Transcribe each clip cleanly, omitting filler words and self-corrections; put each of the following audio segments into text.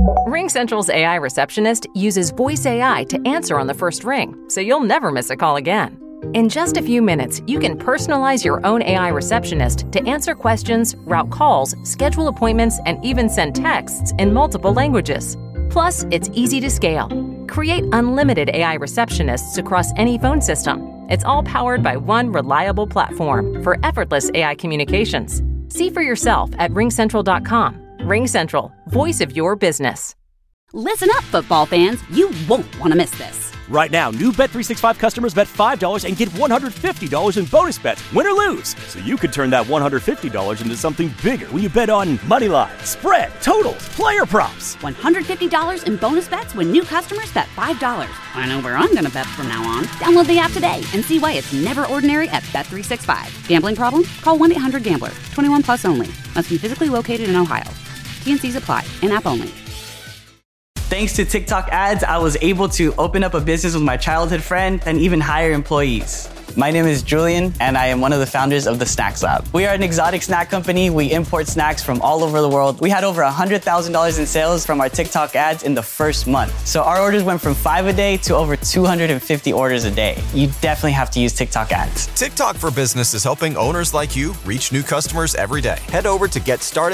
RingCentral's AI receptionist uses voice AI to answer on the first ring, so you'll never miss a call again. In just a few minutes, you can personalize your own AI receptionist to answer questions, route calls, schedule appointments, and even send texts in multiple languages. Plus, it's easy to scale. Create unlimited AI receptionists across any phone system. It's all powered by one reliable platform for effortless AI communications. See for yourself at ringcentral.com. RingCentral, voice of your business. Listen up, football fans. You won't want to miss this. Right now, new Bet365 customers bet $5 and get $150 in bonus bets, win or lose. So you could turn that $150 into something bigger when you bet on moneyline, spread, totals, player props. $150 in bonus bets when new customers bet $5. I know where I'm going to bet from now on. Download the app today and see why it's never ordinary at Bet365. Gambling problem? Call 1-800-GAMBLER. 21 plus only. Must be physically located in Ohio. T&Cs apply. In-app only. Thanks to TikTok ads, I was able to open up a business with my childhood friend and even hire employees. My name is Julian, and I am one of the founders of the Snacks Lab. We are an exotic snack company. We import snacks from all over the world. We had over $100,000 in sales from our TikTok ads in the first month. So our orders went from 5 a day to over 250 orders a day. You definitely have to use TikTok ads. TikTok for Business is helping owners like you reach new customers every day. Head over to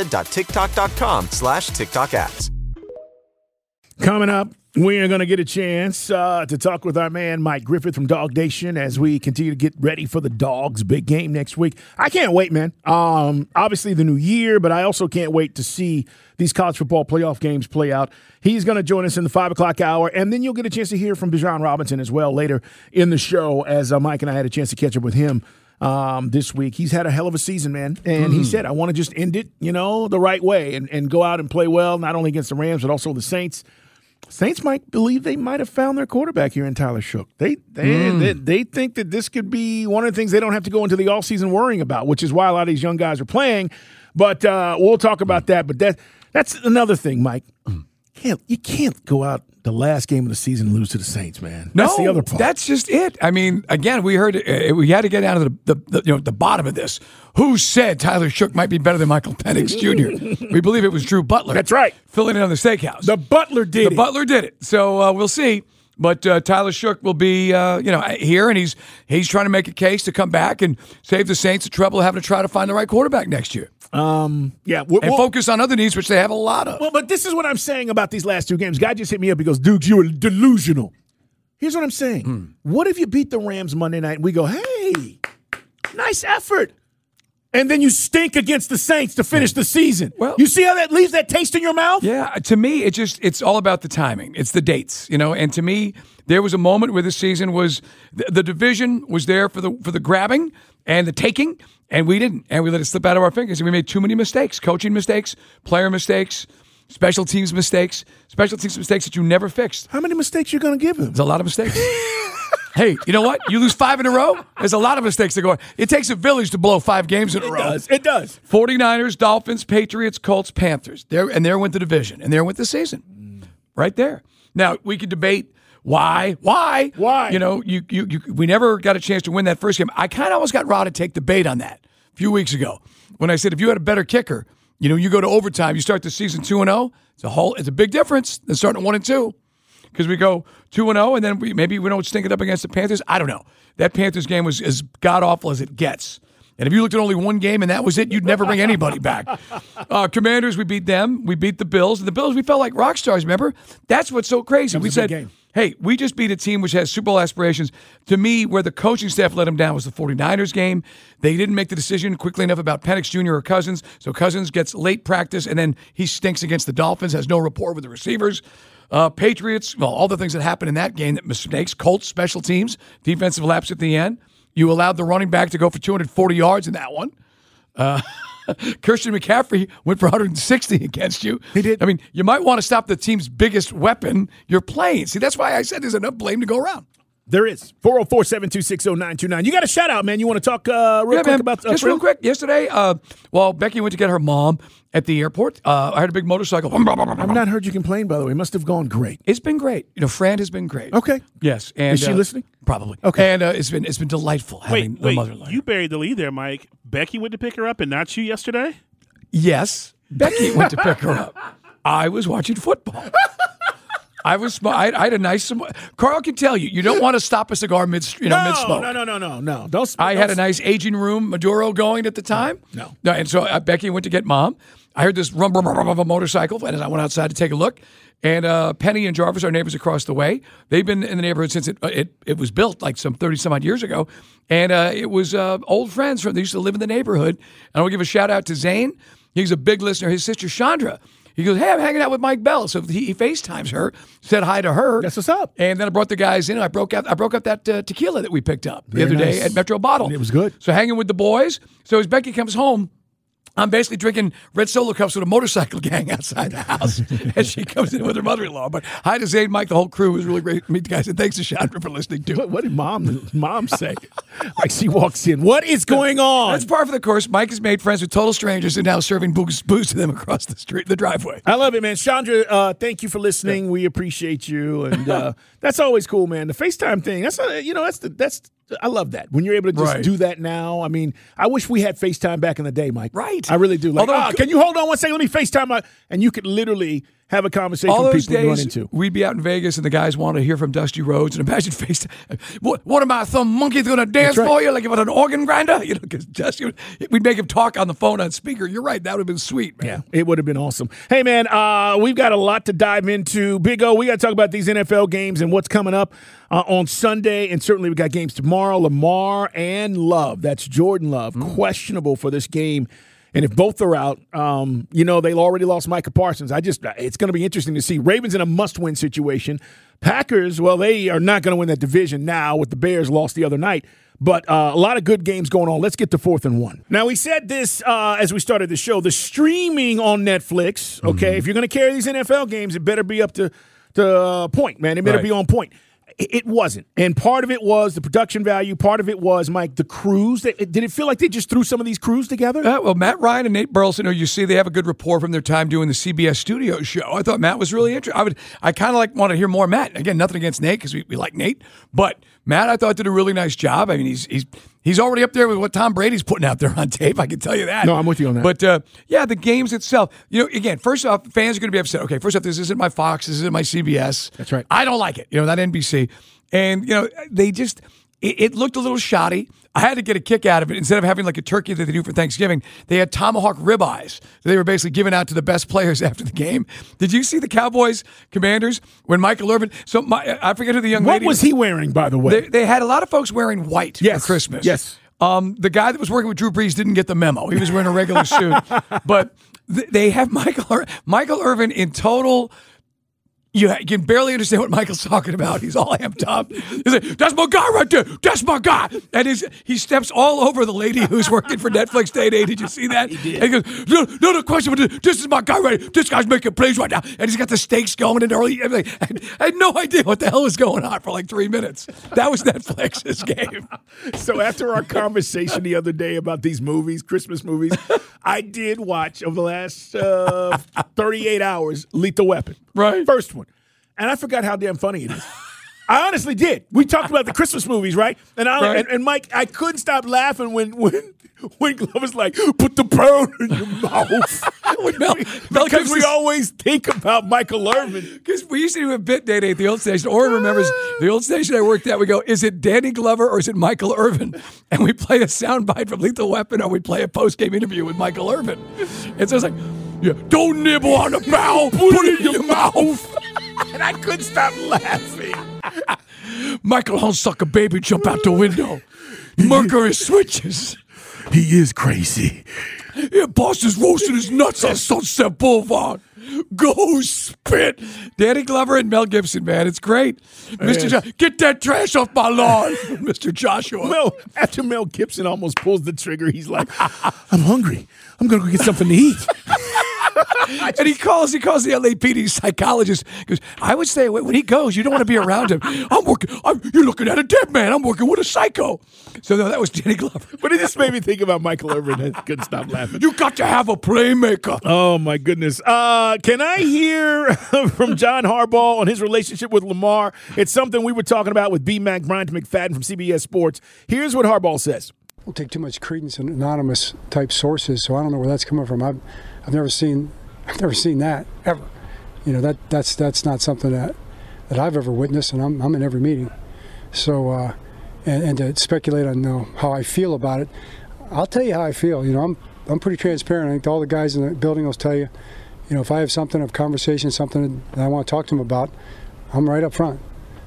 getstarted.tiktok.com/TikTok ads. Coming up, we are going to get a chance to talk with our man Mike Griffith from Dog Nation as we continue to get ready for the Dogs' big game next week. I can't wait, man. Obviously the new year, but I also can't wait to see these college football playoff games play out. He's going to join us in the 5 o'clock hour, and then you'll get a chance to hear from Bijan Robinson as well later in the show as Mike and I had a chance to catch up with him this week. He's had a hell of a season, man, and he said, I want to just end it, the right way and go out and play well, not only against the Rams, but also the Saints. Saints might believe they might have found their quarterback here in Tyler Shough. They think that this could be one of the things they don't have to go into the offseason worrying about, which is why a lot of these young guys are playing. But we'll talk about that. But that's another thing, Mike. You can't go out the last game of the season and lose to the Saints, man. That's the other part. That's just it. I mean, again, we heard we had to get down to the bottom of this. Who said Tyler Shough might be better than Michael Penix Jr.? We believe it was Drew Butler. That's right. Filling in on the steakhouse. The Butler did it. So we'll see. But Tyler Shough will be, here, and he's trying to make a case to come back and save the Saints the trouble of having to try to find the right quarterback next year. And focus on other needs, which they have a lot of. Well, but this is what I'm saying about these last two games. Guy just hit me up. He goes, Dukes, you were delusional. Here's what I'm saying. What if you beat the Rams Monday night and we go, hey, nice effort. And then you stink against the Saints to finish the season. Well, you see how that leaves that taste in your mouth? Yeah, to me, it's all about the timing. It's the dates, And to me, there was a moment where the season was the division was there for the grabbing and the taking, and we didn't, and we let it slip out of our fingers, and we made too many mistakes, coaching mistakes, player mistakes, special teams mistakes that you never fixed. How many mistakes you going to give him? There's a lot of mistakes. Hey, you know what? You lose 5 in a row, there's a lot of mistakes that go on. It takes a village to blow 5 games in a row. It does. 49ers, Dolphins, Patriots, Colts, Panthers. There went the division, and there went the season. Right there. Now, we could debate why. Why? We never got a chance to win that first game. I kind of almost got Rod to take the bait on that a few weeks ago when I said if you had a better kicker, you go to overtime, you start the season 2-0. It's a big difference than starting 1-2. Because we go 2-0, and then maybe we don't stink it up against the Panthers. I don't know. That Panthers game was as god-awful as it gets. And if you looked at only one game and that was it, you'd never bring anybody back. Commanders, we beat them. We beat the Bills. And the Bills, we felt like rock stars, remember? That's what's so crazy. We said, hey, we just beat a team which has Super Bowl aspirations. To me, where the coaching staff let them down was the 49ers game. They didn't make the decision quickly enough about Penix Jr. or Cousins. So Cousins gets late practice, and then he stinks against the Dolphins, has no rapport with the receivers. Patriots, all the things that happened in that game, that mistakes, Colts, special teams, defensive lapse at the end. You allowed the running back to go for 240 yards in that one. Christian McCaffrey went for 160 against you. He did. I mean, you might want to stop the team's biggest weapon you're playing. See, that's why I said there's enough blame to go around. There is. 404-726-0929. You got a shout-out, man. You want to talk real quick about just real quick. Yesterday, while Becky went to get her mom at the airport, I heard a big motorcycle. I've not heard you complain, by the way. It must have gone great. It's been great. Fran has been great. Okay. Yes. And, is she listening? Probably. Okay. And it's been delightful having the mother-in-law. You buried the lead there, Mike. Becky went to pick her up and not you yesterday? Yes. Becky went to pick her up. I was watching football. I had a nice. Carl can tell you don't want to stop a cigar mid smoke. No. I had a nice aging room Maduro going at the time. No. And so Becky went to get Mom. I heard this rumble of a motorcycle, and I went outside to take a look. And Penny and Jarvis, our neighbors across the way, they've been in the neighborhood since it was built, like some 30-some-odd years ago. And it was old friends they used to live in the neighborhood. And I want to give a shout-out to Zane. He's a big listener. His sister, Chandra. He goes, hey, I'm hanging out with Mike Bell. So he FaceTimes her, said hi to her. That's what's up. And then I brought the guys in. I broke up that tequila that we picked up the other day at Metro Bottle. It was good. So hanging with the boys. So as Becky comes home, I'm basically drinking red Solo cups with a motorcycle gang outside the house as she comes in with her mother-in-law. But hi to Zane, Mike, the whole crew. It was really great to meet the guys. And thanks to Chandra for listening to it. What did mom say? Like she walks in. What is going on? That's par for the course. Mike has made friends with total strangers and now serving booze to them across the street, the driveway. I love it, man. Chandra, thank you for listening. Yeah. We appreciate you. And that's always cool, man. The FaceTime thing, that's I love that. When you're able to just do that now. I mean, I wish we had FaceTime back in the day, Mike. Right. I really do. Like, can you hold on one second? Let me FaceTime. And you could literally have a conversation all with those people you run days, into. We'd be out in Vegas, and the guys wanted to hear from Dusty Rhodes. And imagine FaceTime. What am I, some monkey's going to dance for you like it was an organ grinder? You know, because Dusty, we'd make him talk on the phone on speaker. You're right. That would have been sweet, man. Yeah, it would have been awesome. Hey, man, we've got a lot to dive into. Big O, we got to talk about these NFL games and what's coming up on Sunday. And certainly we got games tomorrow. Lamar and Love. That's Jordan Love. Questionable for this game. And if both are out, they've already lost Micah Parsons. It's going to be interesting to see. Ravens in a must-win situation. Packers, well, they are not going to win that division now with the Bears lost the other night. But a lot of good games going on. Let's get to 4th and 1. Now, we said this as we started the show. The streaming on Netflix, okay, if you're going to carry these NFL games, it better be up to point, man. It better be on point. It wasn't. And part of it was the production value. Part of it was, Mike, the crews. Did it feel like they just threw some of these crews together? Well, Matt Ryan and Nate Burleson, you see they have a good rapport from their time doing the CBS studio show. I thought Matt was really interesting. I kind of want to hear more Matt. Again, nothing against Nate because we like Nate. But Matt, I thought, did a really nice job. I mean, he's already up there with what Tom Brady's putting out there on tape. I can tell you that. No, I'm with you on that. But, the games itself, again, first off, fans are going to be upset. Okay, first off, this isn't my Fox. This isn't my CBS. That's right. I don't like it, that NBC. And, they just – it looked a little shoddy. I had to get a kick out of it. Instead of having like a turkey that they do for Thanksgiving, they had tomahawk ribeyes. They were basically giving out to the best players after the game. Did you see the Cowboys Commanders when Michael Irvin? So I forget who the young lady. What was he wearing, by the way? They had a lot of folks wearing white for Christmas. Yes. The guy that was working with Drew Brees didn't get the memo. He was wearing a regular suit. But they have Michael Irvin in total. You can barely understand what Michael's talking about. He's all amped up. He's like, that's my guy right there. That's my guy. And he steps all over the lady who's working for Netflix Day Day. Did you see that? He did. And he goes, no question, but this is my guy right here. This guy's making plays right now. And he's got the stakes going in early. I had no idea what the hell was going on for like 3 minutes. That was Netflix's game. So after our conversation the other day about these movies, Christmas movies, I did watch over the last 38 hours Lethal Weapon. Right. First one. And I forgot how damn funny it is. I honestly did. We talked about the Christmas movies, right? And Mike, I couldn't stop laughing when Glover's like, put the pearl in your mouth. Because we always think about Michael Irvin. Because we used to do a bit Day Day at the old station. Oren remembers the old station I worked at. We go, is it Danny Glover or is it Michael Irvin? And we play a soundbite from Lethal Weapon or we play a post-game interview with Michael Irvin. And so it's like, yeah, don't nibble on the bow, put it in your mouth. And I couldn't stop laughing. Michael Hunsucker baby jump out the window. Mercury switches. He is crazy. Yeah, boss is roasting his nuts on Sunset Boulevard. Go spit. Danny Glover and Mel Gibson, man. It's great. Mr. Get that trash off my lawn, Mr. Joshua. Well, after Mel Gibson almost pulls the trigger, he's like, I'm hungry. I'm going to go get something to eat. And he calls the LAPD psychologist. He goes, I would say when he goes, you don't want to be around him. You're looking at a dead man. I'm working with a psycho. So no, that was Danny Glover. But it just made me think about Michael Irvin. I couldn't stop laughing. You got to have a playmaker. Oh, my goodness. Can I hear from John Harbaugh on his relationship with Lamar? It's something we were talking about with B-Mac, Brian McFadden from CBS Sports. Here's what Harbaugh says. Don't take too much credence in anonymous type sources, so I don't know where that's coming from. I've never seen that ever. that's not something that I've ever witnessed, and I'm in every meeting. So, and to speculate on how I feel about it, I'll tell you how I feel. I'm pretty transparent. I think all the guys in the building will tell you, if I have a conversation, something that I want to talk to them about, I'm right up front.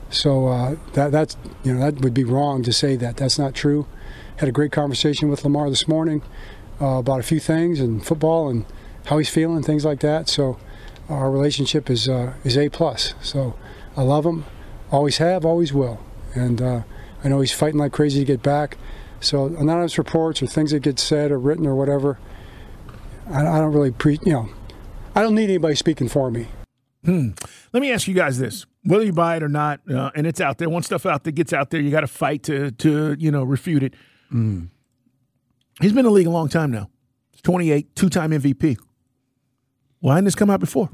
So that would be wrong to say that. That's not true. Had a great conversation with Lamar this morning about a few things and football and how he's feeling, things like that. So our relationship is A+. So I love him, always have, always will. And I know he's fighting like crazy to get back. So anonymous reports or things that get said or written or whatever, I don't really I don't need anybody speaking for me. Let me ask you guys this. Whether you buy it or not, and it's out there, once stuff out there gets out there, you got to fight to refute it. He's been in the league a long time now. He's 28, two-time MVP. Why hadn't this come out before?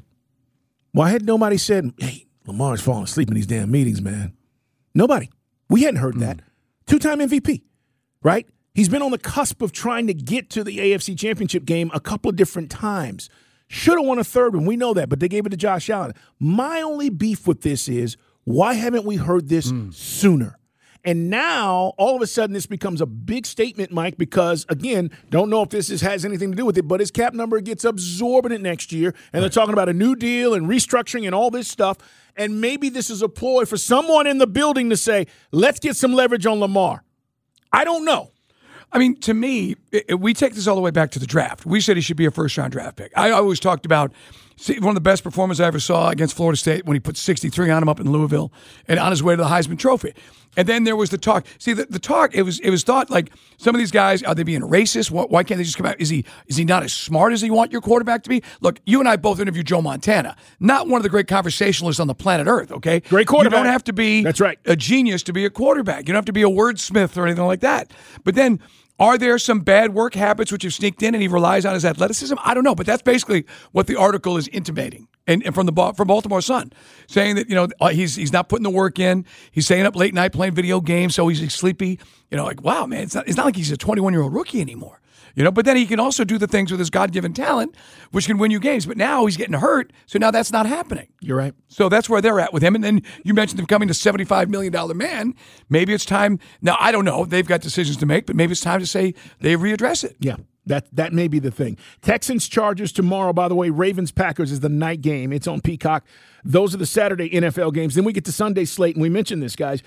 Why had nobody said, hey, Lamar's falling asleep in these damn meetings, man? Nobody. We hadn't heard that. Two-time MVP, right? He's been on the cusp of trying to get to the AFC Championship game a couple of different times. Should have won a third one. We know that, but they gave it to Josh Allen. My only beef with this is, why haven't we heard this sooner? And now, all of a sudden, this becomes a big statement, Mike, because, again, don't know if this has anything to do with it, but his cap number gets absorbent next year, and they're talking about a new deal and restructuring and all this stuff, and maybe this is a ploy for someone in the building to say, let's get some leverage on Lamar. I don't know. I mean, to me, we take this all the way back to the draft. We said he should be a first-round draft pick. I always talked about one of the best performances I ever saw against Florida State when he put 63 on him up in Louisville and on his way to the Heisman Trophy. And then there was the talk. See, the talk, it was thought like some of these guys, are they being racist? Why can't they just come out? Is he not as smart as you want your quarterback to be? Look, you and I both interviewed Joe Montana. Not one of the great conversationalists on the planet Earth, okay? Great quarterback. You don't have to be a genius to be a quarterback. You don't have to be a wordsmith or anything like that. But then, are there some bad work habits which have sneaked in and he relies on his athleticism? I don't know, but that's basically what the article is intimating. And from Baltimore Sun, saying that he's not putting the work in. He's staying up late night playing video games, so he's sleepy. Like, wow, man, it's not like he's a 21-year-old rookie anymore. But then he can also do the things with his God-given talent, which can win you games. But now he's getting hurt, so now that's not happening. You're right. So that's where they're at with him. And then you mentioned him becoming a $75 million man. Maybe it's time. Now, I don't know. They've got decisions to make, but maybe it's time to say they readdress it. Yeah. That may be the thing. Texans, Chargers tomorrow, by the way. Ravens, Packers is the night game. It's on Peacock. Those are the Saturday NFL games. Then we get to Sunday slate, and we mentioned this, guys.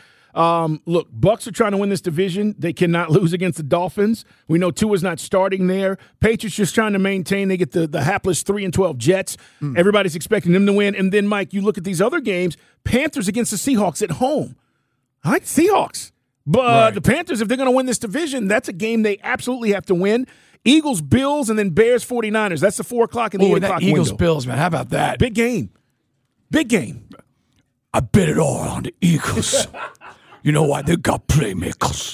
Look, Bucs are trying to win this division. They cannot lose against the Dolphins. We know Tua's not starting there. Patriots just trying to maintain. They get the hapless 3-12 Jets. Everybody's expecting them to win. And then, Mike, you look at these other games. Panthers against the Seahawks at home. I like the Seahawks. But the Panthers, if they're going to win this division, that's a game they absolutely have to win. Eagles, Bills, and then Bears, 49ers. That's the 4 o'clock and the 8 o'clock window. Eagles, Bills, man. How about that? Big game. Big game. I bet it all on the Eagles. You know why? They got playmakers.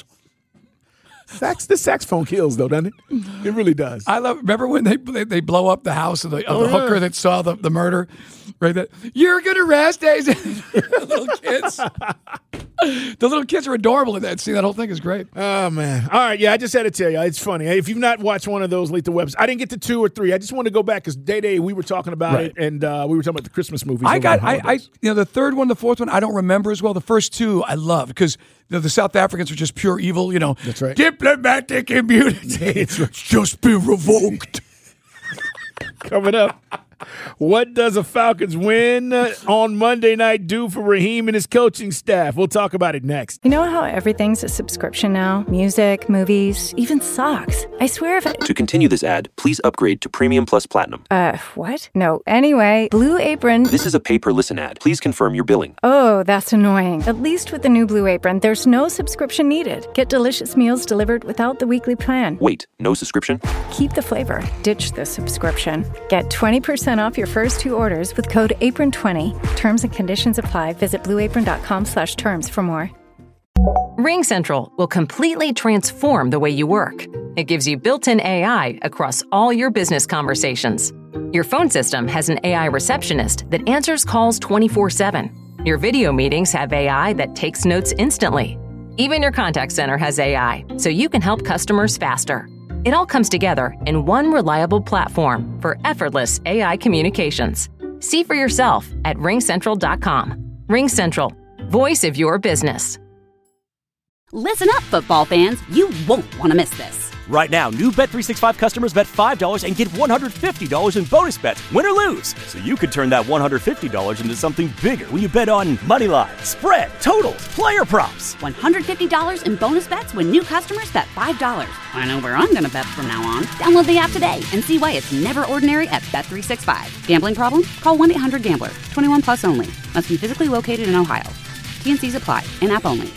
The saxophone kills, though, doesn't it? It really does. Remember when they blow up the house of the hooker that saw the murder? Right? You're going to rest days. The little kids. The little kids are adorable in that scene. That whole thing is great. Oh, man. All right, yeah, I just had to tell you. It's funny. If you've not watched one of those Lethal Weapons, I didn't get to 2 or 3. I just want to go back because Day we were talking about it, and we were talking about the Christmas movies. The third one, the fourth one, I don't remember as well. The first 2 I love because the South Africans are just pure evil. That's right. Diplomatic immunity. It's just be revoked. Coming up. What does a Falcons win on Monday night do for Raheem and his coaching staff? We'll talk about it next. You know how everything's a subscription now? Music, movies, even socks. I swear if To continue this ad, please upgrade to Premium Plus Platinum. What? No. Anyway, Blue Apron. This is a pay-per-listen ad. Please confirm your billing. Oh, that's annoying. At least with the new Blue Apron, there's no subscription needed. Get delicious meals delivered without the weekly plan. Wait, no subscription? Keep the flavor. Ditch the subscription. Get 20% off your first 2 orders with code APRON20. Terms and conditions apply. Visit blueapron.com/terms for more. RingCentral will completely transform the way you work. It gives you built-in AI across all your business conversations. Your phone system has an AI receptionist that answers calls 24/7. Your video meetings have AI that takes notes instantly. Even your contact center has AI, so you can help customers faster. It all comes together in one reliable platform for effortless AI communications. See for yourself at ringcentral.com. RingCentral, voice of your business. Listen up, football fans. You won't want to miss this. Right now, new Bet365 customers bet $5 and get $150 in bonus bets, win or lose. So you could turn that $150 into something bigger when you bet on money line, spread, totals, player props. $150 in bonus bets when new customers bet $5. I know where I'm going to bet from now on. Download the app today and see why it's never ordinary at Bet365. Gambling problem? Call 1-800-GAMBLER. 21 plus only. Must be physically located in Ohio. T&Cs apply. In-app only.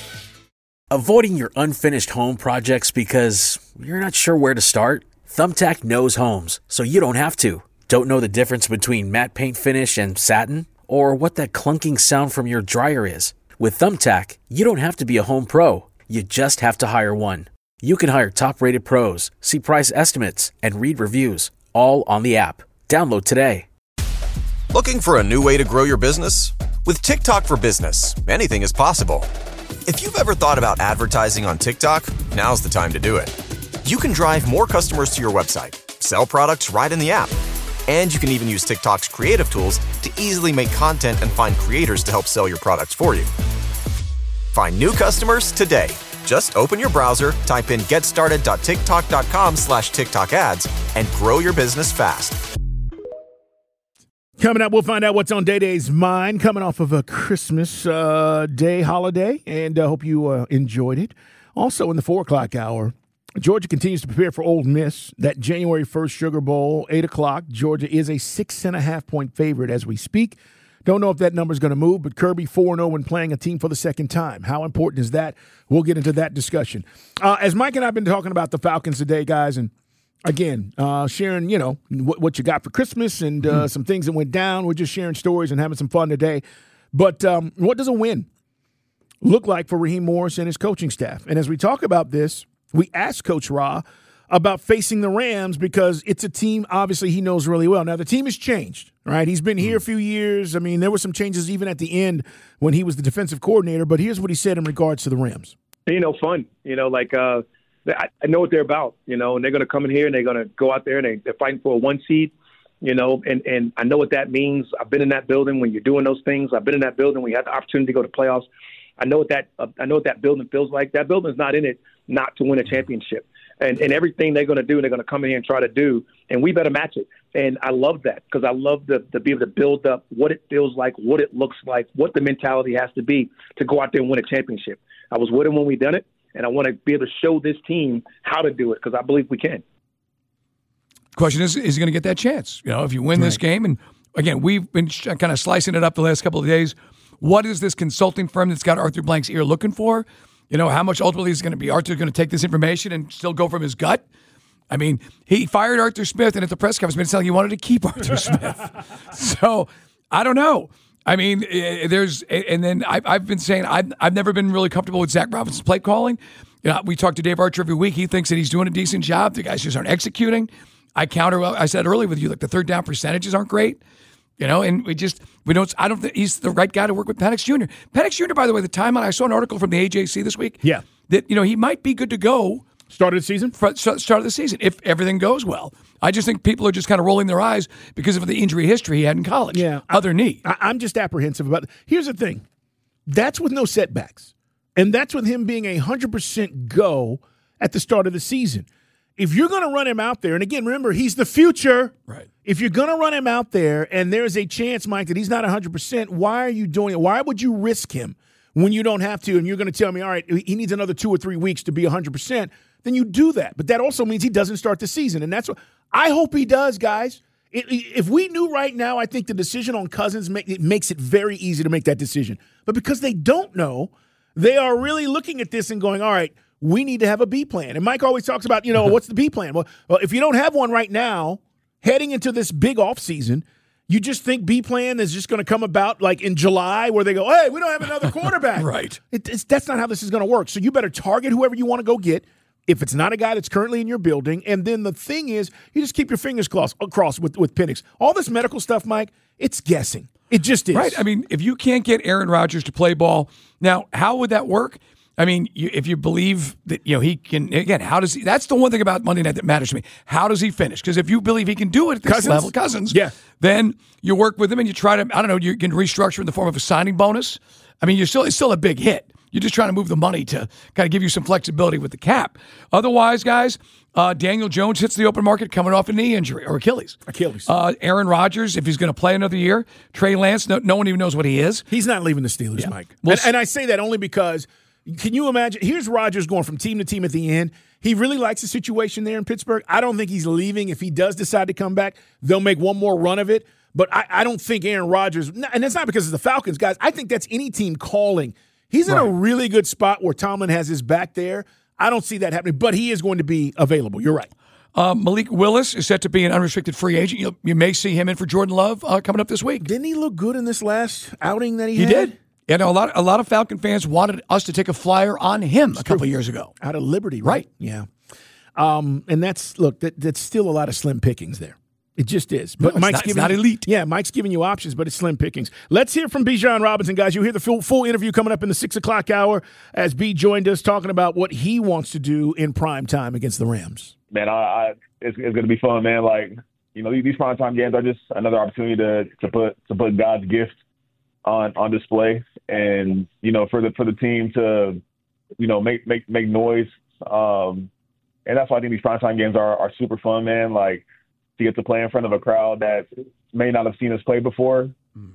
Avoiding your unfinished home projects because you're not sure where to start? Thumbtack knows homes, so you don't have to. Don't know the difference between matte paint finish and satin? Or what that clunking sound from your dryer is? With Thumbtack, you don't have to be a home pro. You just have to hire one. You can hire top-rated pros, see price estimates, and read reviews, all on the app. Download today. Looking for a new way to grow your business? With TikTok for Business, anything is possible. If you've ever thought about advertising on TikTok, now's the time to do it. You can drive more customers to your website, sell products right in the app, and you can even use TikTok's creative tools to easily make content and find creators to help sell your products for you. Find new customers today. Just open your browser, type in getstarted.tiktok.com/TikTok ads, and grow your business fast. Coming up, we'll find out what's on Day Day's mind coming off of a Christmas Day holiday, and I hope you enjoyed it. Also, in the 4 o'clock hour, Georgia continues to prepare for Ole Miss. That January 1st Sugar Bowl, 8 o'clock. Georgia is a 6.5-point favorite as we speak. Don't know if that number is going to move, but Kirby 4-0 when playing a team for the second time. How important is that? We'll get into that discussion. As Mike and I have been talking about the Falcons today, guys, and again, sharing, what you got for Christmas and some things that went down. We're just sharing stories and having some fun today. But what does a win look like for Raheem Morris and his coaching staff? And as we talk about this, we asked Coach Ra about facing the Rams because it's a team, obviously, he knows really well. Now, the team has changed, right? He's been here a few years. I mean, there were some changes even at the end when he was the defensive coordinator. But here's what he said in regards to the Rams. Fun. I know what they're about, and they're going to come in here and they're going to go out there and they're fighting for a 1 seed, and I know what that means. I've been in that building when you're doing those things. I've been in that building when you have the opportunity to go to playoffs. I know what that building feels like. That building's not in it not to win a championship, and everything they're going to do, they're going to come in here and try to do, and we better match it. And I love that because I love to be able to build up what it feels like, what it looks like, what the mentality has to be to go out there and win a championship. I was with him when we done it. And I want to be able to show this team how to do it because I believe we can. Question is he going to get that chance? If you win this game, and again, we've been kind of slicing it up the last couple of days. What is this consulting firm that's got Arthur Blank's ear looking for? How much ultimately is going to be Arthur going to take this information and still go from his gut? I mean, he fired Arthur Smith, and at the press conference, made it sound like he wanted to keep Arthur Smith. So I don't know. I mean, and then I've been saying I've never been really comfortable with Zach Robinson's play calling. We talk to Dave Archer every week. He thinks that he's doing a decent job. The guys just aren't executing. I said earlier with you, like the third down percentages aren't great. And I don't think he's the right guy to work with Penix Jr. Penix Jr., by the way, the timeline, I saw an article from the AJC this week. Yeah. That, he might be good to go. Start of the season? Start of the season, if everything goes well. I just think people are just kind of rolling their eyes because of the injury history he had in college. Yeah. Other knee. I'm just apprehensive about it. Here's the thing. That's with no setbacks. And that's with him being 100% go at the start of the season. If you're going to run him out there, and again, remember, he's the future. Right. If you're going to run him out there and there's a chance, Mike, that he's not 100%, why are you doing it? Why would you risk him when you don't have to? And you're going to tell me, all right, he needs another 2 or 3 weeks to be 100%. Then you do that. But that also means he doesn't start the season. And that's what I hope he does, guys. If we knew right now, I think the decision on Cousins makes it very easy to make that decision. But because they don't know, they are really looking at this and going, all right, we need to have a B plan. And Mike always talks about, what's the B plan? Well, if you don't have one right now, heading into this big offseason, you just think B plan is just going to come about like in July where they go, hey, we don't have another quarterback. Right. That's not how this is going to work. So you better target whoever you want to go get. If it's not a guy that's currently in your building, and then the thing is, you just keep your fingers crossed with Penix. All this medical stuff, Mike, it's guessing. It just is. Right. I mean, if you can't get Aaron Rodgers to play ball, now, how would that work? I mean, if you believe that he can, again, how does he? That's the one thing about Monday night that matters to me. How does he finish? Because if you believe he can do it at this level, Cousins, then you work with him and you try to, I don't know, you can restructure in the form of a signing bonus. I mean, it's still a big hit. You're just trying to move the money to kind of give you some flexibility with the cap. Otherwise, guys, Daniel Jones hits the open market coming off a knee injury or Achilles. Aaron Rodgers, if he's going to play another year. Trey Lance, no one even knows what he is. He's not leaving the Steelers, Mike. And I say that only because, can you imagine? Here's Rodgers going from team to team at the end. He really likes the situation there in Pittsburgh. I don't think he's leaving. If he does decide to come back, they'll make one more run of it. But I don't think Aaron Rodgers, and that's not because it's the Falcons, guys. I think that's any team calling. He's in a really good spot where Tomlin has his back there. I don't see that happening, but he is going to be available. You're right. Malik Willis is set to be an unrestricted free agent. You may see him in for Jordan Love coming up this week. Didn't he look good in this last outing that he had? He did. And a lot of Falcon fans wanted us to take a flyer on him a couple of years ago. Out of Liberty, right? Yeah. And that's still a lot of slim pickings there. It just is. But it's not elite. Yeah, Mike's giving you options, but it's slim pickings. Let's hear from Bijan Robinson, guys. You'll hear the full interview coming up in the 6 o'clock hour as B joined us talking about what he wants to do in prime time against the Rams. Man, it's going to be fun, man. Like, these prime time games are just another opportunity to put God's gift on display, and for the team to make noise. And that's why I think these prime time games are super fun, man. Like, to get to play in front of a crowd that may not have seen us play before.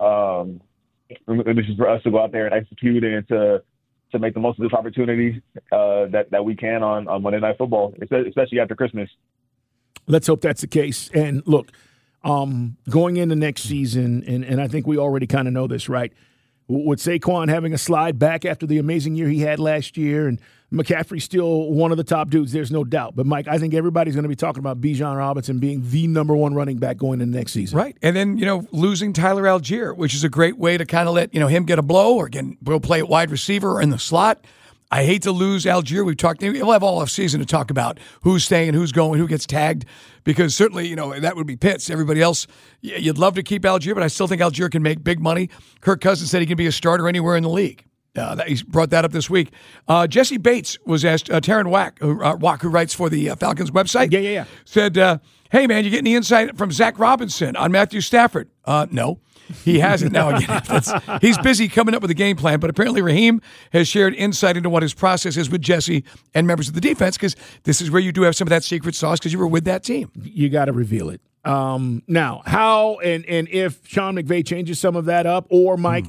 This is for us to go out there and execute and to make the most of this opportunity that we can on Monday Night Football, especially after Christmas. Let's hope that's the case. And look, going into next season, and I think we already kind of know this, right? With Saquon having a slide back after the amazing year he had last year, and McCaffrey's still one of the top dudes, there's no doubt. But, Mike, I think everybody's going to be talking about Bijan Robinson being the number one running back going into next season. Right. And then, losing Tyler Algier, which is a great way to kind of let, him get a blow or go play at wide receiver or in the slot. I hate to lose Algier. We'll have all off season to talk about who's staying, who's going, who gets tagged, because certainly, that would be Pitts. Everybody else, you'd love to keep Algier, but I still think Algier can make big money. Kirk Cousins said he can be a starter anywhere in the league. He brought that up this week. Jesse Bates was asked, Taryn Wack, who writes for the Falcons website, said, hey, man, you get any insight from Zach Robinson on Matthew Stafford? No. He hasn't. Now, again, he's busy coming up with a game plan, but apparently Raheem has shared insight into what his process is with Jesse and members of the defense, because this is where you do have some of that secret sauce because you were with that team. You got to reveal it. Now, how and if Sean McVay changes some of that up, or Mike,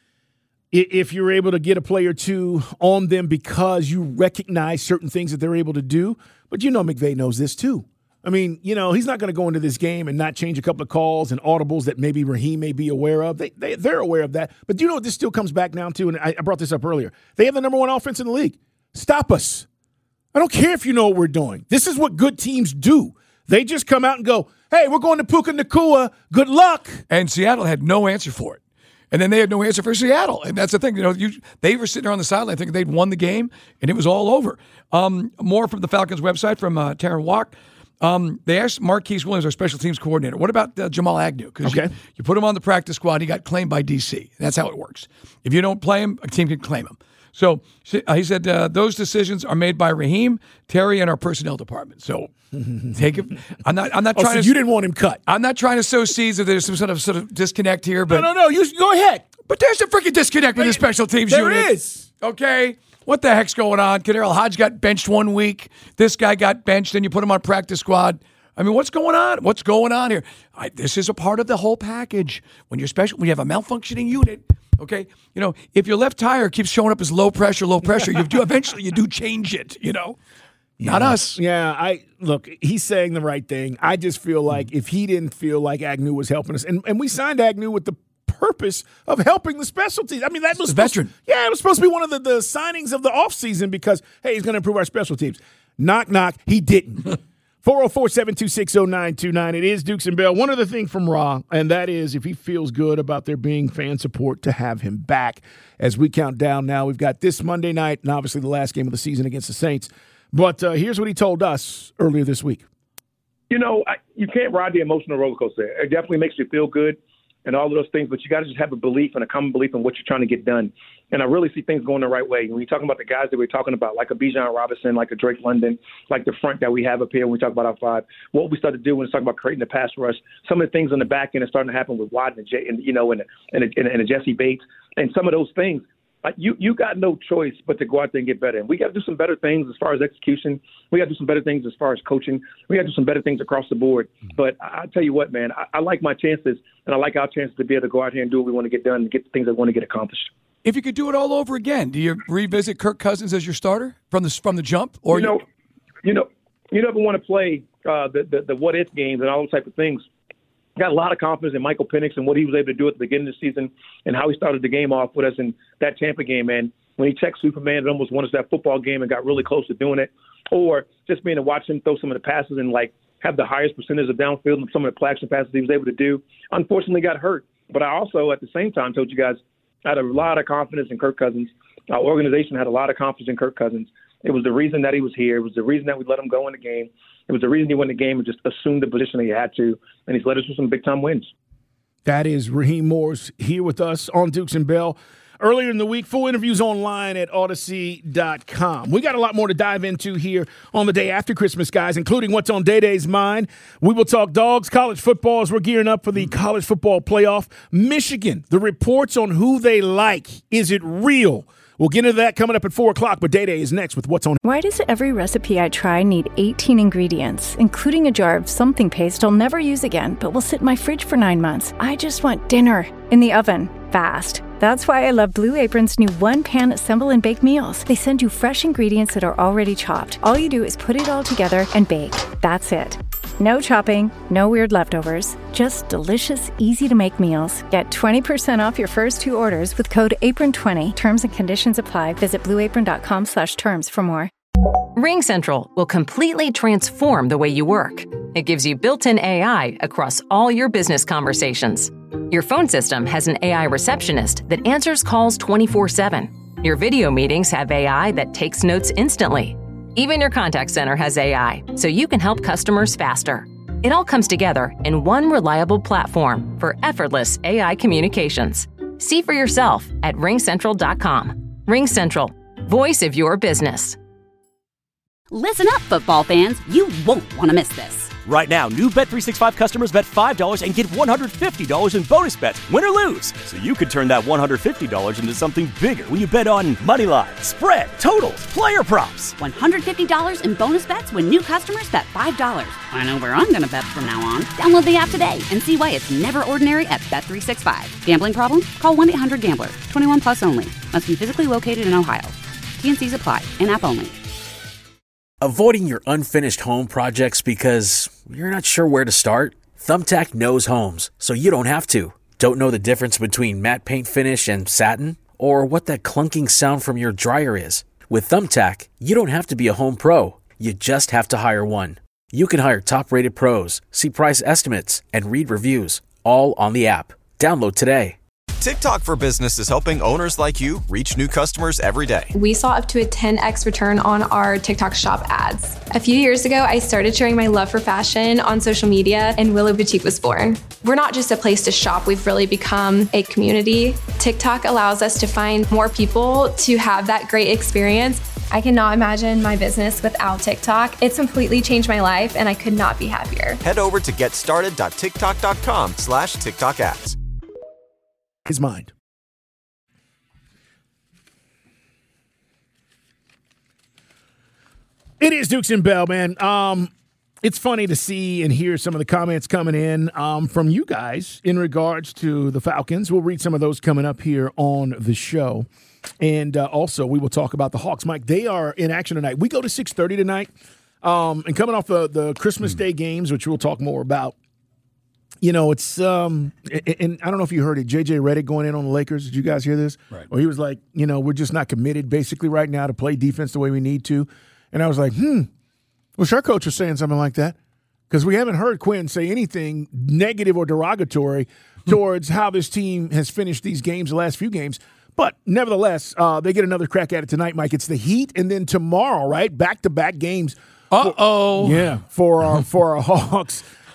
if you're able to get a play or two on them because you recognize certain things that they're able to do, but McVay knows this too. I mean, he's not going to go into this game and not change a couple of calls and audibles that maybe Raheem may be aware of. They're aware of that. But do you know what this still comes back down to? And I brought this up earlier. They have the number one offense in the league. Stop us. I don't care if you know what we're doing. This is what good teams do. They just come out and go, hey, we're going to Puka Nacua. Good luck. And Seattle had no answer for it. And then they had no answer for Seattle. And that's the thing. They were sitting there on the sideline thinking they'd won the game, and it was all over. More from the Falcons website from Taryn Wack. They asked Marquise Williams, our special teams coordinator, what about Jamal Agnew? Because you put him on the practice squad, he got claimed by D.C. That's how it works. If you don't play him, a team can claim him. So he said those decisions are made by Raheem, Terry, and our personnel department. So take it. I'm not trying to. You didn't want him cut. I'm not trying to sow seeds that there's some sort of disconnect here. But no. You go ahead. But there's a freaking disconnect with the special teams unit. There is. Okay. What the heck's going on? Kaderil Hodge got benched 1 week. This guy got benched, and you put him on practice squad. I mean, what's going on? What's going on here? This is a part of the whole package. When you have a malfunctioning unit, okay, if your left tire keeps showing up as low pressure, eventually you do change it, Not us. Yeah, look, he's saying the right thing. I just feel like if he didn't feel like Agnew was helping us, and we signed Agnew with the purpose of helping the specialties. I mean, that was a veteran. It was supposed to be one of the signings of the offseason because, hey, he's going to improve our special teams. Knock, knock. He didn't. 404-726-0929. It is Dukes and Bell. One other thing from Raw, and that is if he feels good about there being fan support to have him back. As we count down now, we've got this Monday night and obviously the last game of the season against the Saints. But here's what he told us earlier this week. You can't ride the emotional roller coaster. It definitely makes you feel good. and all of those things, but you got to just have a belief and a common belief in what you're trying to get done. And I really see things going the right way. When you're talking about the guys that we're talking about, like a Bijan Robinson, like a Drake London, like the front that we have up here when we talk about our five, what we start to do when we talk about creating the pass rush, some of the things on the back end are starting to happen with Watt and Jesse Bates, and some of those things. Like you got no choice but to go out there and get better. And we got to do some better things as far as execution. We got to do some better things as far as coaching. We got to do some better things across the board. But I tell you what, man, I like my chances, and I like our chances to be able to go out here and do what we want to get done and get the things that we want to get accomplished. If you could do it all over again, do you revisit Kirk Cousins as your starter from the jump? Or you never want to play the what if games and all those type of things. Got a lot of confidence in Michael Penix and what he was able to do at the beginning of the season and how he started the game off with us in that Tampa game, man. When he checked Superman, it almost won us that football game and got really close to doing it. Or just being to watch him throw some of the passes and, like, have the highest percentage of downfield and some of the play action passes he was able to do. Unfortunately, got hurt. But I also, at the same time, told you guys I had a lot of confidence in Kirk Cousins. Our organization had a lot of confidence in Kirk Cousins. It was the reason that he was here. It was the reason that we let him go in the game. It was the reason he won the game and just assumed the position that he had to, and he's led us to some big-time wins. That is Raheem Morris here with us on Dukes and Bell. Earlier in the week, full interviews online at Odyssey.com. We got a lot more to dive into here on the day after Christmas, guys, including what's on Day-Day's mind. We will talk dogs, college football as we're gearing up for the college football playoff. Michigan, the reports on who they like. Is it real? We'll get into that coming up at 4 o'clock, but Day-Day is next with What's on. Why does every recipe I try need 18 ingredients, including a jar of something paste I'll never use again, but will sit in my fridge for 9 months? I just want dinner in the oven, fast. That's why I love Blue Apron's new one-pan assemble and bake meals. They send you fresh ingredients that are already chopped. All you do is put it all together and bake. That's it. No chopping, no weird leftovers, just delicious, easy-to-make meals. Get 20% off your first 2 orders with code APRON20. Terms and conditions apply. Visit blueapron.com/terms for more. RingCentral will completely transform the way you work. It gives you built-in AI across all your business conversations. Your phone system has an AI receptionist that answers calls 24/7. Your video meetings have AI that takes notes instantly. Even your contact center has AI, so you can help customers faster. It all comes together in one reliable platform for effortless AI communications. See for yourself at ringcentral.com. RingCentral, voice of your business. Listen up, football fans. You won't want to miss this. Right now, new Bet365 customers bet $5 and get $150 in bonus bets, win or lose. So you could turn that $150 into something bigger when you bet on money line, spread, totals, player props. $150 in bonus bets when new customers bet $5. I know where I'm going to bet from now on. Download the app today and see why it's never ordinary at Bet365. Gambling problem? Call 1-800-GAMBLER. 21 plus only. Must be physically located in Ohio. T&Cs apply. In-app only. Avoiding your unfinished home projects because you're not sure where to start? Thumbtack knows homes, so you don't have to. Don't know the difference between matte paint finish and satin? Or what that clunking sound from your dryer is? With Thumbtack, you don't have to be a home pro. You just have to hire one. You can hire top-rated pros, see price estimates, and read reviews, all on the app. Download today. TikTok for Business is helping owners like you reach new customers every day. We saw up to a 10x return on our TikTok shop ads. A few years ago, I started sharing my love for fashion on social media, and Willow Boutique was born. We're not just a place to shop, we've really become a community. TikTok allows us to find more people to have that great experience. I cannot imagine my business without TikTok. It's completely changed my life, and I could not be happier. Head over to getstarted.tiktok.com/TikTok ads. His mind. It is Dukes and Bell, man. It's funny to see and hear some of the comments coming in from you guys in regards to the Falcons. We'll read some of those coming up here on the show. And also, we will talk about the Hawks. Mike, they are in action tonight. We go to 6:30 tonight. And coming off the Christmas Day games, which we'll talk more about. You know, it's and I don't know if you heard it, J.J. Redick going in on the Lakers. Did you guys hear this? Right. Or he was like, you know, we're just not committed basically right now to play defense the way we need to. And I was like, wish our coach was saying something like that, because we haven't heard Quinn say anything negative or derogatory towards how this team has finished these games, the last few games. But nevertheless, they get another crack at it tonight, Mike. It's the Heat, and then tomorrow, right? Back-to-back games. Uh-oh. For our Hawks.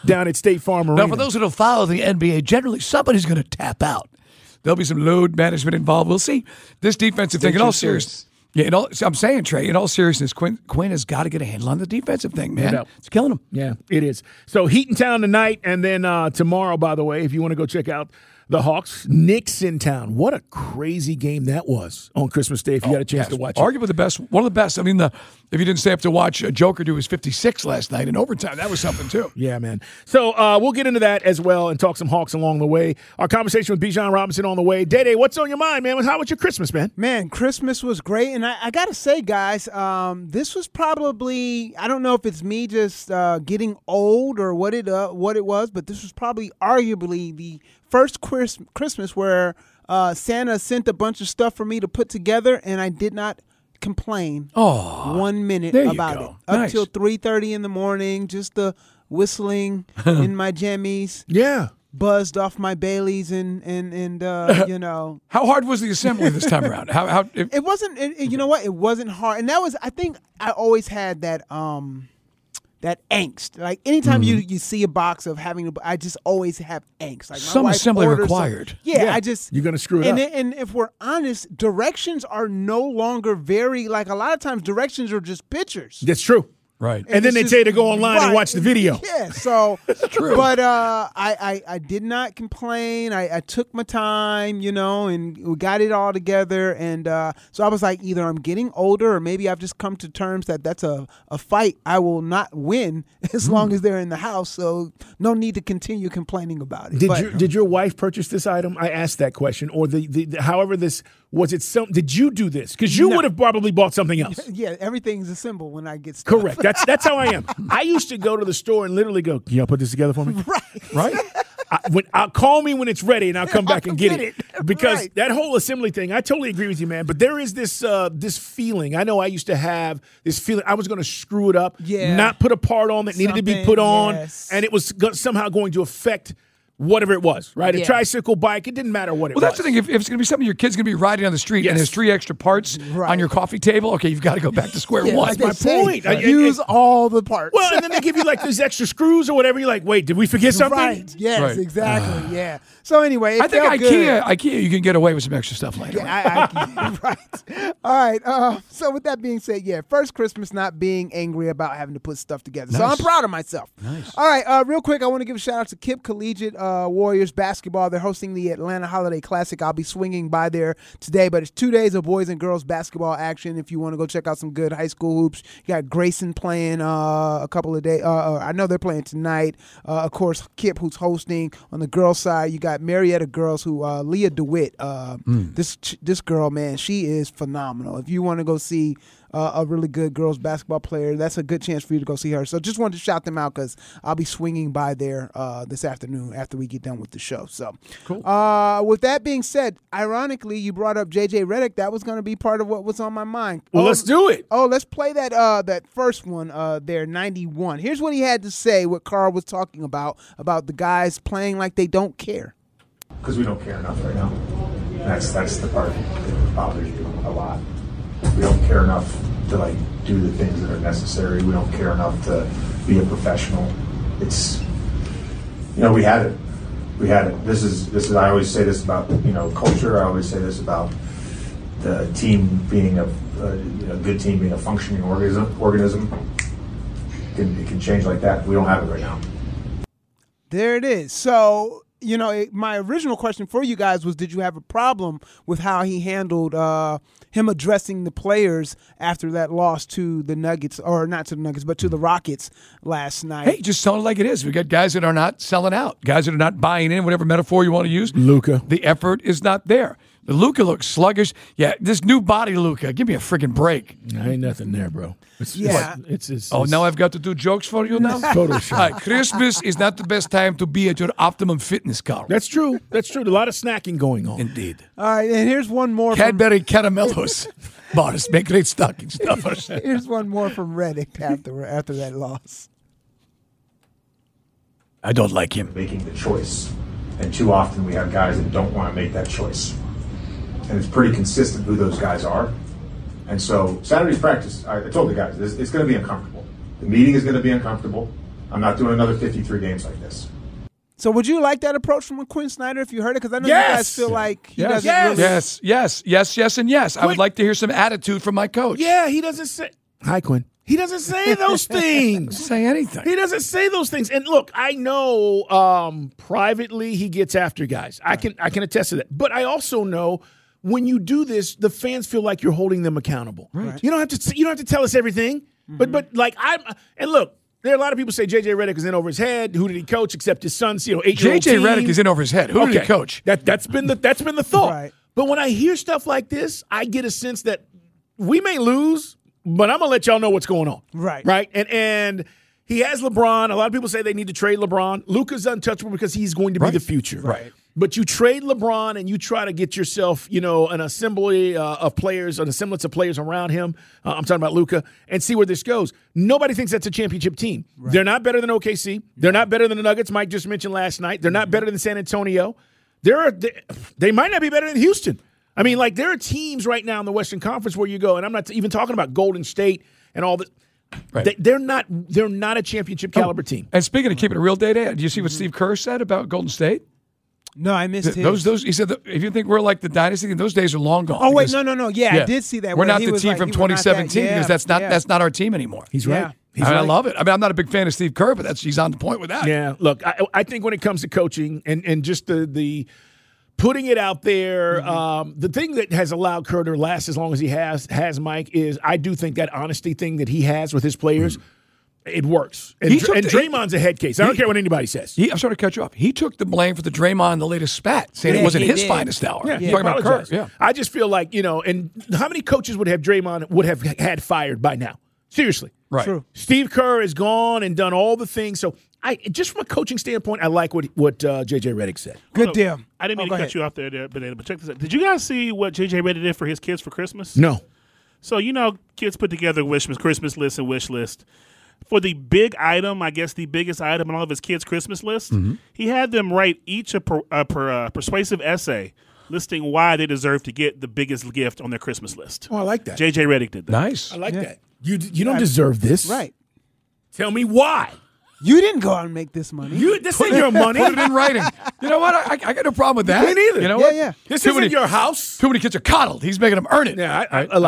down at State Farm Arena. Now, for those who don't follow the NBA, generally somebody's going to tap out. There'll be some load management involved. We'll see. This defensive thing, in all seriousness. Yeah, I'm saying, Trey, in all seriousness, Quinn has got to get a handle on the defensive thing, man. No doubt. It's killing him. Yeah, it is. So Heat in town tonight, and then tomorrow, by the way, if you want to go check out the Hawks, Knicks in town. What a crazy game that was on Christmas Day if you got a chance to watch it. Arguably the best, one of the best. I mean, if you didn't stay up to watch Joker do his 56 last night in overtime, that was something too. Yeah, man. So we'll get into that as well and talk some Hawks along the way. Our conversation with Bijan Robinson on the way. Day, what's on your mind, man? How was your Christmas, man? Man, Christmas was great. And I got to say, guys, this was probably, I don't know if it's me just getting old or what it was, but this was probably arguably the first Christmas where Santa sent a bunch of stuff for me to put together, and I did not complain 1 minute about it. Up till 3:30 in the morning, just the whistling in my jammies. Yeah. Buzzed off my Baileys and you know. How hard was the assembly this time around? It wasn't. You know what? It wasn't hard, and that was. I think I always had that angst. Like anytime you see a box of having, I just always have angst. Like some assembly required. I just you're gonna screw it up. And if we're honest, directions are no longer very like a lot of times directions are just pictures. That's true. Right. And then they tell you to go online and watch the video. Yeah, so it's true. But I did not complain. I took my time, you know, and we got it all together. And so I was like, either I'm getting older or maybe I've just come to terms that that's a fight I will not win as long as they're in the house. So no need to continue complaining about it. Did your wife purchase this item? I asked that question. Or however this was it some? Did you do this? Because you would have probably bought something else. Yeah, everything's a symbol when I get stuff. Correct. That's how I am. I used to go to the store and literally go, "Can y'all put this together for me?" Right. I'll call me when it's ready, and I'll come back and get it. Because that whole assembly thing, I totally agree with you, man. But there is this feeling. I know I used to have this feeling I was going to screw it up, not put a part on that needed to be put on, and it was somehow going to affect whatever it was, right? A tricycle, bike, it didn't matter what it was. Well, that's the thing. If it's going to be something your kid's going to be riding on the street and there's 3 extra parts on your coffee table, okay, you've got to go back to square one. That's my point. Use all the parts. Well, and then they give you like these extra screws or whatever. You're like, wait, did we forget something? Right. Yes, exactly. Yeah. So anyway, I think IKEA, you can get away with some extra stuff later. Right. All right. So with that being said, first Christmas not being angry about having to put stuff together. So I'm proud of myself. Nice. All right. Real quick, I want to give a shout out to Kip Collegiate Warriors basketball. They're hosting the Atlanta Holiday Classic. I'll be swinging by there today, but it's 2 days of boys and girls basketball action. If you want to go check out some good high school hoops, you got Grayson playing a couple of days. I know they're playing tonight. Of course, Kip, who's hosting. On the girls' side, you got Marietta girls, who Leah DeWitt. This girl, man, she is phenomenal. If you want to go see a really good girls basketball player, that's a good chance for you to go see her. So just wanted to shout them out because I'll be swinging by there this afternoon after we get done with the show. So cool. With that being said, ironically, you brought up J.J. Redick. That was going to be part of what was on my mind. Well, let's do it. Let's play that first one there, 91. Here's what he had to say, what Carl was talking about the guys playing like they don't care. Because we don't care enough right now. That's the part that bothers you a lot. We don't care enough to do the things that are necessary. We don't care enough to be a professional. It's, we had it. We had it. This is. I always say this about culture. I always say this about the team being a good team being a functioning organism. It can change like that. We don't have it right now. There it is. So. My original question for you guys was, did you have a problem with how he handled him addressing the players after that loss to the Nuggets, or not to the Nuggets, but to the Rockets last night? Hey, just tell it like it is. We got guys that are not selling out, guys that are not buying in, whatever metaphor you want to use. Luka. The effort is not there. The Luka looks sluggish. Yeah, this new body Luka, give me a freaking break. Ain't nothing there, bro. It's now I've got to do jokes for you now? Photoshop. All right, Christmas is not the best time to be at your Optimum Fitness, Carl. That's true. A lot of snacking going on. Indeed. All right, and here's one more. Cadbury Caramellos. Boris, make great stocking stuffers. Here's one more from Redick after that loss. I don't like him. Making the choice. And too often we have guys that don't want to make that choice. And it's pretty consistent who those guys are. And so Saturday's practice, I told the guys, it's going to be uncomfortable. The meeting is going to be uncomfortable. I'm not doing another 53 games like this. So would you like that approach from Quinn Snyder if you heard it? Because I know you guys feel like he doesn't really. Yes, and yes. I would like to hear some attitude from my coach. Yeah, he doesn't say. Hi, Quinn. He doesn't say those things. Doesn't say anything. He doesn't say those things. And look, I know privately he gets after guys. I can attest to that. But I also know when you do this, the fans feel like you're holding them accountable. Right. You don't have to tell us everything. Mm-hmm. But like and look. There are a lot of people say J.J. Redick is in over his head. Who did he coach except his son's 8-year-old J.J. team? Redick is in over his head. Who did he coach? That's been the thought. Right. But when I hear stuff like this, I get a sense that we may lose, but I'm gonna let y'all know what's going on. Right. Right. And he has LeBron. A lot of people say they need to trade LeBron. Luka's untouchable because he's going to be the future. Right. But you trade LeBron and you try to get yourself, an assembly of players, an assemblance of players around him. I'm talking about Luka, and see where this goes. Nobody thinks that's a championship team. Right. They're not better than OKC. They're not better than the Nuggets, Mike just mentioned last night. They're not better than San Antonio. They might not be better than Houston. I mean, like, there are teams right now in the Western Conference where you go, and I'm not even talking about Golden State and all that. Right. They're not a championship caliber team. And speaking of keeping it real, Day-Day, do you see what Steve Kerr said about Golden State? No, I missed his. Those. He said, if you think we're like the dynasty, those days are long gone. Oh wait, no. Yeah, I did see that. We're not the team from 2017 because that's not our team anymore. He's right. I love it. I mean, I'm not a big fan of Steve Kerr, but he's on the point with that. Yeah. Look, I think when it comes to coaching and just the putting it out there, the thing that has allowed Kerr to last as long as he has Mike is I do think that honesty thing that he has with his players. It works. And Draymond's a head case. I don't care what anybody says. I'm sorry to cut you off. He took the blame for the Draymond, the latest spat, saying it wasn't his finest hour. Yeah, talking about Kerr. Yeah. I just feel like, and how many coaches would have had fired by now? Seriously. Right. True. Steve Kerr is gone and done all the things. So just from a coaching standpoint, I like what J.J. Redick said. Good deal. I didn't mean to cut you off there, Banana, but check this out. Did you guys see what J.J. Redick did for his kids for Christmas? No. So, kids put together Christmas list and wish list. For the big item, I guess the biggest item on all of his kids' Christmas list, he had them write each a persuasive essay listing why they deserve to get the biggest gift on their Christmas list. Oh, I like that. J.J. Redick did that. Nice. I like that. You don't deserve this. Right. Tell me why. You didn't go out and make this money. This ain't your money. Put it in writing. You know what? I got no problem with that. Me neither. You know what? Yeah. This isn't your house. Too many kids are coddled. He's making them earn it. Yeah,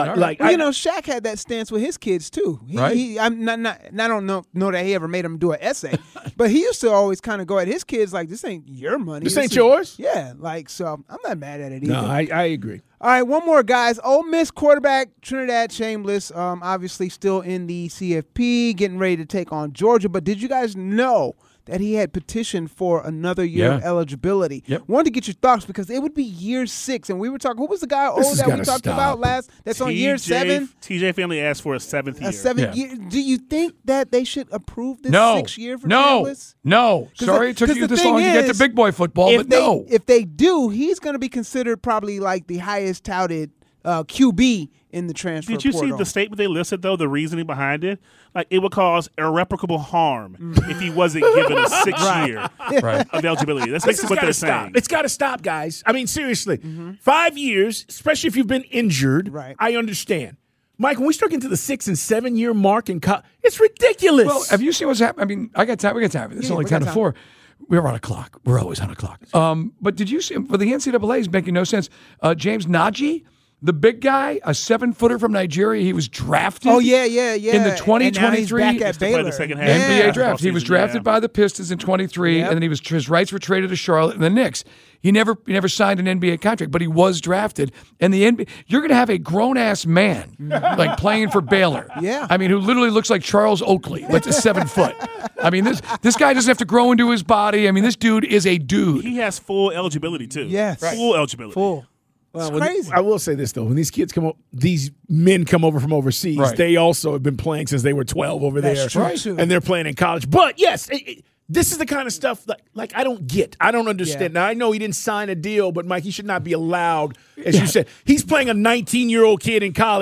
Shaq had that stance with his kids too. I don't know that he ever made them do an essay, but he used to always kind of go at his kids like, "This ain't your money. This ain't yours." Yeah, so I'm not mad at it either. No, I agree. All right, one more, guys. Ole Miss quarterback Trinidad Chambliss, obviously still in the CFP, getting ready to take on Georgia. But did you guys know that he had petitioned for another year of eligibility? Yep. Wanted to get your thoughts because it would be year 6, and we were talking. Who was the guy that we talked about last? That's on year 7. TJ family asked for a 7th year. A 7th year. Do you think that they should approve this 6th year for No. Chambliss? No. Sorry it took you this long to get to big boy football, but no. If they do, he's going to be considered probably like the highest touted QB in the transfer Did you portal. see the statement they listed, though, the reasoning behind it? Like, it would cause irreparable harm if he wasn't given a 6th year of eligibility. That's basically what they're saying. It's got to stop, guys. I mean, seriously. 5 years, especially if you've been injured, I understand. Mike, when we start getting to the 6 and 7 year mark in college, it's ridiculous. Well, have you seen what's happening? I mean, I got time. We got time. It's only 10 to 4. We're on a clock. We're always on a clock. But did you see, for the NCAA is making no sense. James Nagy, the big guy, a 7-footer from Nigeria, he was drafted. Oh, yeah. In the 2023 back at Baylor. NBA draft. He was drafted by the Pistons in 23, and then his rights were traded to Charlotte and the Knicks. He never signed an NBA contract, but he was drafted. And the NBA, you're going to have a grown-ass man like playing for Baylor. Yeah. I mean, who literally looks like Charles Oakley, but a 7 foot. I mean, this guy doesn't have to grow into his body. I mean, this dude is a dude. He has full eligibility, too. Yes. Full eligibility. Full. Well, it's crazy. I will say this, though. When these men come over from overseas, they also have been playing since they were 12 over there. That's true. And they're playing in college. But, yes, this is the kind of stuff like I don't get. I don't understand. Now, I know he didn't sign a deal, but, Mike, he should not be allowed, as you said. He's playing a 19-year-old kid in college.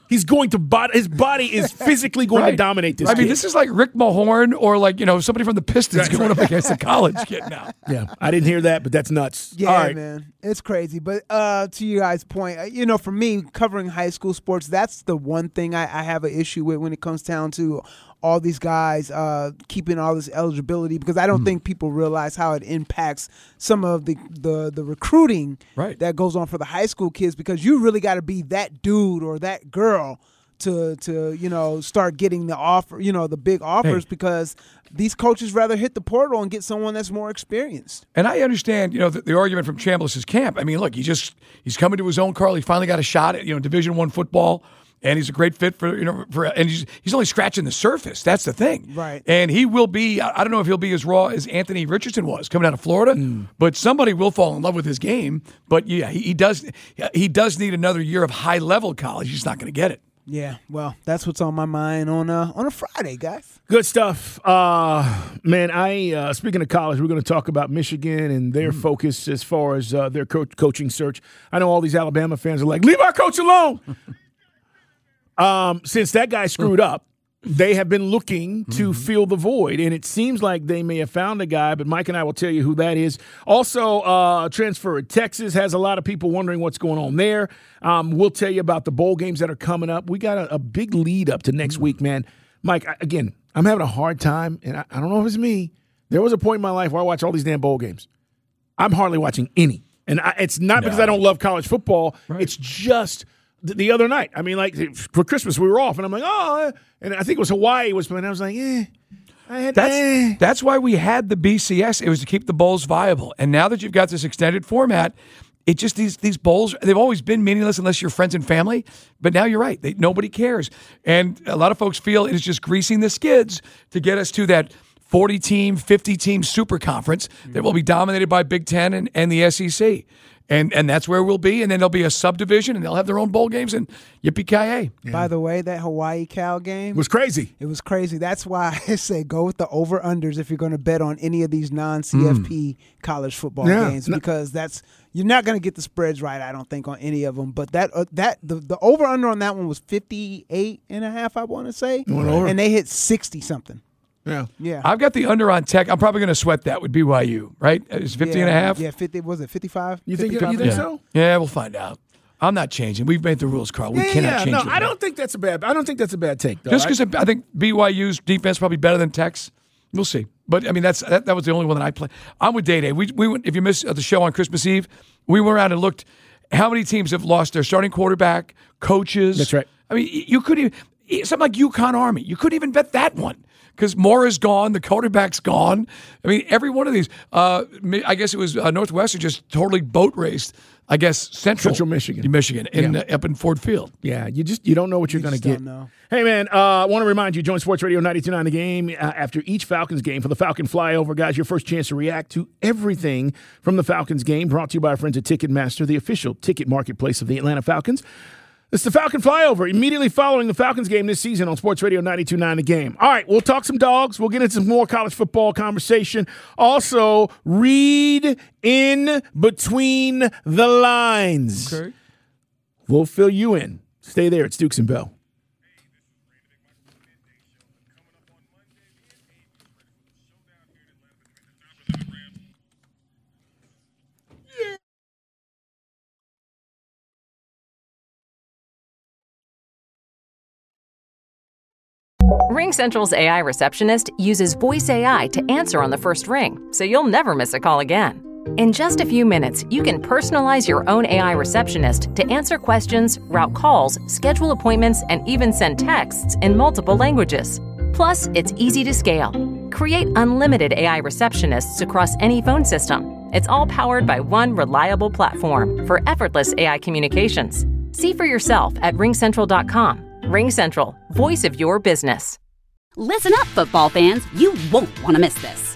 He's going to his body is physically going to dominate this. I mean, kid. this is like Rick Mahorn or like somebody from the Pistons going up against a college kid now. Yeah, I didn't hear that, but that's nuts. Yeah, All right. man, it's crazy. But to you guys' point, for me, covering high school sports, that's the one thing I have an issue with when it comes down to all these guys keeping all this eligibility, because I don't think people realize how it impacts some of the recruiting that goes on for the high school kids, because you really got to be that dude or that girl to start getting the offer, the big offers, because these coaches rather hit the portal and get someone that's more experienced. And I understand, the argument from Chambliss's camp. I mean, look, he's coming to his own, Carl. He finally got a shot at Division I football. And he's a great fit and he's only scratching the surface. That's the thing. Right. And he will be, I don't know if he'll be as raw as Anthony Richardson was coming out of Florida, but somebody will fall in love with his game. But yeah, he does need another year of high-level college. He's not going to get it. Yeah, well, that's what's on my mind on a Friday, guys. Good stuff. Man, speaking of college, we're going to talk about Michigan and their focus as far as their coaching search. I know all these Alabama fans are like, leave our coach alone. Since that guy screwed up, they have been looking to fill the void, and it seems like they may have found a guy, but Mike and I will tell you who that is. Also, transfer at Texas has a lot of people wondering what's going on there. We'll tell you about the bowl games that are coming up. We got a big lead up to next week, man. Mike, again, I'm having a hard time, and I don't know if it's me. There was a point in my life where I watched all these damn bowl games. I'm hardly watching any, and it's not because I don't love college football. Right. It's just the other night. I mean, like, for Christmas, we were off, and I'm like, oh, and I think it was Hawaii was playing. I was like, That's why we had the BCS. It was to keep the bowls viable. And now that you've got this extended format, it just these bowls, they've always been meaningless unless you're friends and family. But now you're right. Nobody cares. And a lot of folks feel it is just greasing the skids to get us to that 40-team, 50-team super conference that will be dominated by Big Ten and the SEC. And that's where we'll be, and then there'll be a subdivision, and they'll have their own bowl games, and yippee-ki-yay. Yeah. By the way, that Hawaii-Cal game was crazy. It was crazy. That's why I say go with the over-unders if you're going to bet on any of these non-CFP college football games, because you're not going to get the spreads right, I don't think, on any of them. But the over-under on that one was 58.5, I want to say, and they hit 60-something. Yeah. I've got the under on Tech. I'm probably going to sweat that with BYU, right? It's 50.5? Yeah, 50. Was it 55? You think so? Yeah, we'll find out. I'm not changing. We've made the rules, Carl. We cannot change it. I don't think that's a bad take, though. Just because I think BYU's defense is probably better than Tech's. We'll see. But, I mean, that was the only one that I played. I'm with Day. We went, if you missed the show on Christmas Eve, we went around and looked how many teams have lost their starting quarterback, coaches. That's right. I mean, you could even – something like UConn Army. You couldn't even bet that one. Because Moore is gone, the quarterback's gone. I mean, every one of these. I guess it was Northwestern just totally boat raced. I guess Central Michigan, up in Ford Field. Yeah, you don't know what you're going to get. Hey, man, I want to remind you, join Sports Radio 92.9 The Game after each Falcons game for the Falcon Flyover. Guys, your first chance to react to everything from the Falcons game, brought to you by our friends at Ticketmaster, the official ticket marketplace of the Atlanta Falcons. It's the Falcon Flyover, immediately following the Falcons game this season on Sports Radio 92.9 The Game. All right, we'll talk some dogs. We'll get into some more college football conversation. Also, read in between the lines. Okay. We'll fill you in. Stay there. It's Dukes and Bell. RingCentral's AI receptionist uses voice AI to answer on the first ring, so you'll never miss a call again. In just a few minutes, you can personalize your own AI receptionist to answer questions, route calls, schedule appointments, and even send texts in multiple languages. Plus, it's easy to scale. Create unlimited AI receptionists across any phone system. It's all powered by one reliable platform for effortless AI communications. See for yourself at ringcentral.com. RingCentral, voice of your business. Listen up, football fans. You won't want to miss this.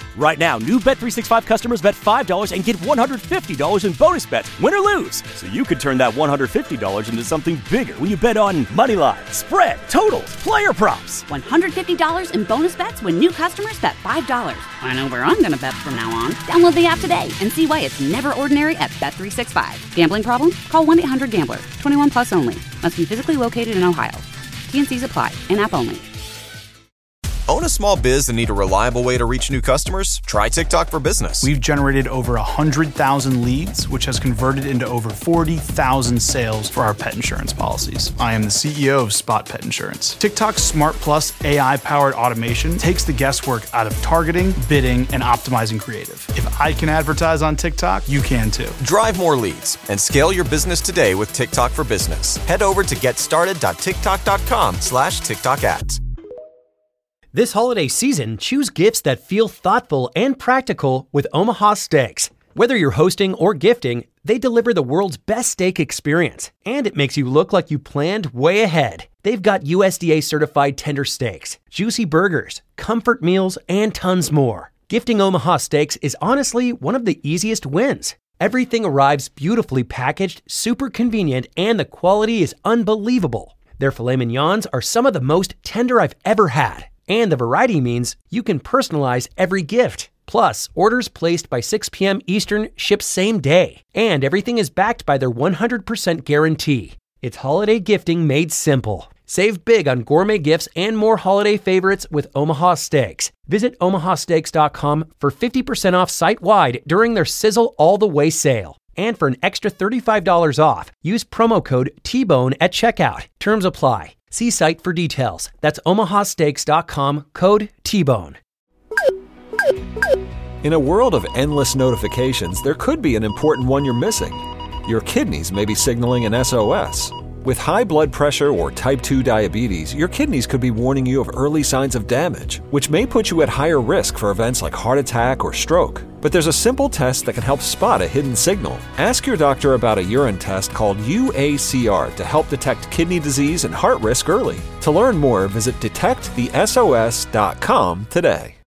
Right now, new Bet365 customers bet $5 and get $150 in bonus bets, win or lose. So you could turn that $150 into something bigger when you bet on money line, spread, totals, player props. $150 in bonus bets when new customers bet $5. I know where I'm going to bet from now on. Download the app today and see why it's never ordinary at Bet365. Gambling problem? Call 1-800-GAMBLER. 21 plus only. Must be physically located in Ohio. T&Cs apply. In-app only. Own a small biz and need a reliable way to reach new customers? Try TikTok for Business. We've generated over 100,000 leads, which has converted into over 40,000 sales for our pet insurance policies. I am the CEO of Spot Pet Insurance. TikTok's Smart Plus AI-powered automation takes the guesswork out of targeting, bidding, and optimizing creative. If I can advertise on TikTok, you can too. Drive more leads and scale your business today with TikTok for Business. Head over to getstarted.tiktok.com/TikTok ads. This holiday season, choose gifts that feel thoughtful and practical with Omaha Steaks. Whether you're hosting or gifting, they deliver the world's best steak experience, and it makes you look like you planned way ahead. They've got USDA certified tender steaks, juicy burgers, comfort meals, and tons more. Gifting Omaha Steaks is honestly one of the easiest wins. Everything arrives beautifully packaged, super convenient, and the quality is unbelievable. Their filet mignons are some of the most tender I've ever had. And the variety means you can personalize every gift. Plus, orders placed by 6 p.m. Eastern ship same day. And everything is backed by their 100% guarantee. It's holiday gifting made simple. Save big on gourmet gifts and more holiday favorites with Omaha Steaks. Visit omahasteaks.com for 50% off site-wide during their Sizzle All the Way sale. And for an extra $35 off, use promo code TBONE at checkout. Terms apply. See site for details. That's omahasteaks.com, code TBONE. In a world of endless notifications, there could be an important one you're missing. Your kidneys may be signaling an SOS. With high blood pressure or type 2 diabetes, your kidneys could be warning you of early signs of damage, which may put you at higher risk for events like heart attack or stroke. But there's a simple test that can help spot a hidden signal. Ask your doctor about a urine test called UACR to help detect kidney disease and heart risk early. To learn more, visit detectthesos.com today.